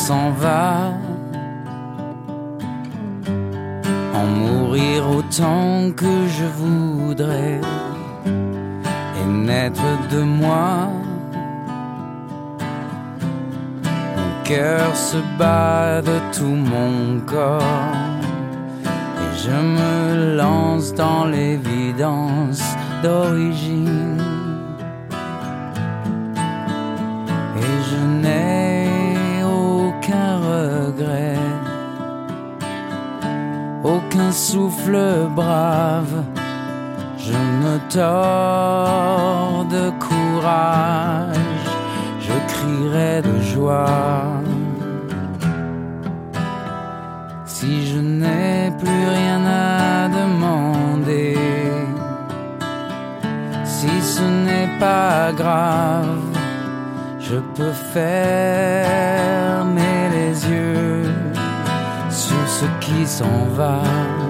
s'en va, en mourir autant que je voudrais, et naître de moi. Mon cœur se bat de tout mon corps, et je me lance dans l'évidence d'origine. Et je n'ai aucun regret, aucun souffle brave. Je me tords de courage, je crierai de joie. Si je n'ai plus rien à demander, si ce n'est pas grave, je peux fermer les yeux sur ce qui s'en va.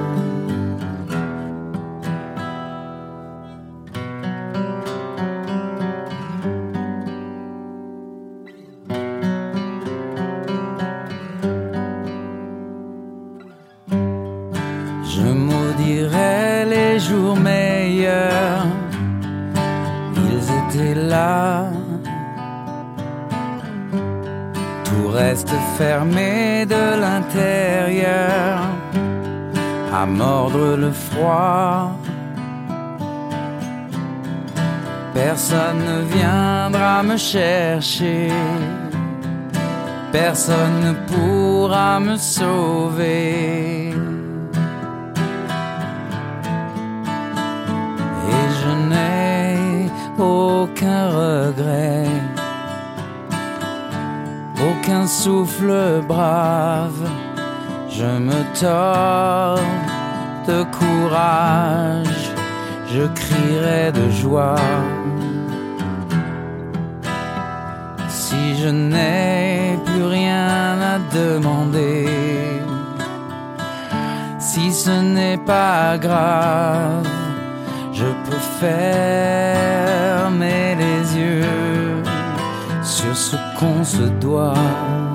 Je maudirai les jours meilleurs, ils étaient là. Tout reste fermé de l'intérieur, à mordre le froid. Personne ne viendra me chercher, personne ne pourra me sauver. Et je n'ai aucun regret, aucun souffle brave. Je me tords de courage, je crierai de joie. Si je n'ai plus rien à demander, si ce n'est pas grave, je peux fermer les yeux sur ce qu'on se doit.